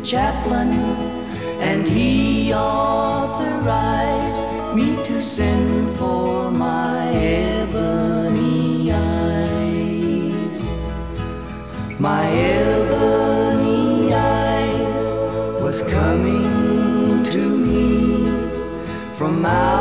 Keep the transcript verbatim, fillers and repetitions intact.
chaplain, and he authorized me to send for my ebony eyes. My ebony eyes was coming to me from out